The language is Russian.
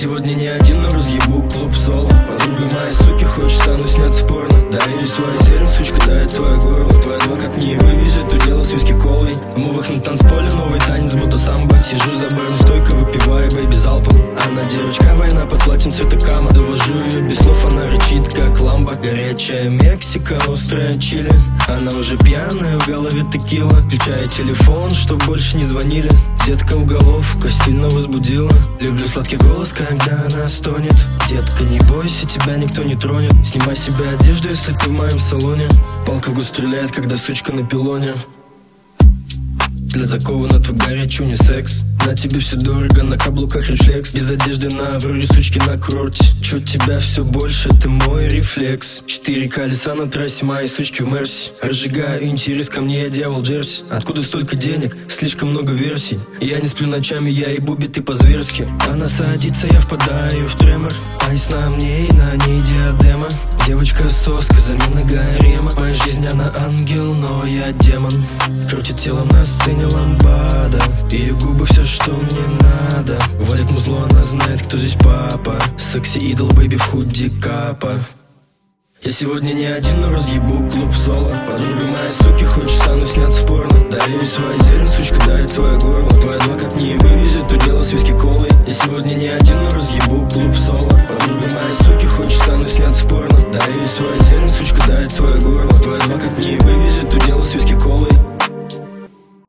сегодня не один, но разъебу клуб соло. Подруга моей суки хочет стану сняться в порно. Да, есть твоя зелень, сучка дает свое горло. Твой адвокат не вывезет, то дело с виски колой. В мувах на танцполе новый танец, будто самбо. Сижу за барной стойкой, выпиваю бэйби залпом. Она девочка, война под платьем цвета кама. Довожу ее без слов, она рычит, как ламба. Горячая Мексика, острая чили. Она уже пьяная, в голове текила. Включаю телефон, чтоб больше не звонили. Детка уголовка сильно возбудила. Люблю сладкий голос, когда она стонет. Детка, не бойся, тебя никто не тронет. Снимай себе одежду, если ты в моем салоне. Палка в губы стреляет, когда сучка на пилоне. Для закованного твой горячий унисекс. На тебе все дорого, на каблуках рефлекс. Без одежды на Авроре, сучки на курорте. Чуть тебя все больше, ты мой рефлекс. 4 колеса на трассе, мои сучки в Мерси. Разжигаю интерес, ко мне я дьявол Джерси. Откуда столько денег? Слишком много версий. Я не сплю ночами, я ебу биты по-зверски. Она садится, я впадаю в тремор. Айс на мне и на ней диадема. Девочка соска, замена гарема. Моя жизнь, она ангел, но я демон. Крутит телом на сцене ламбада. Ее губы все, что мне надо. Валит музло, она знает, кто здесь папа. Секси-идол, бэйби в худи капа. Я сегодня не один, но разъебу клуб соло. Подруга моей суки хочет стану сняться в порно. Да, есть своя зелень, сучка дает свое горло. Твой адвокат не вывезет, то дело с виски колой. Я сегодня не один, но разъебу клуб соло. Подруга моей суки хочет стану сняться в порно. Да, есть своя зелень, сучка дает свое горло. Твой адвокат не вывезет, то дело с виски колой.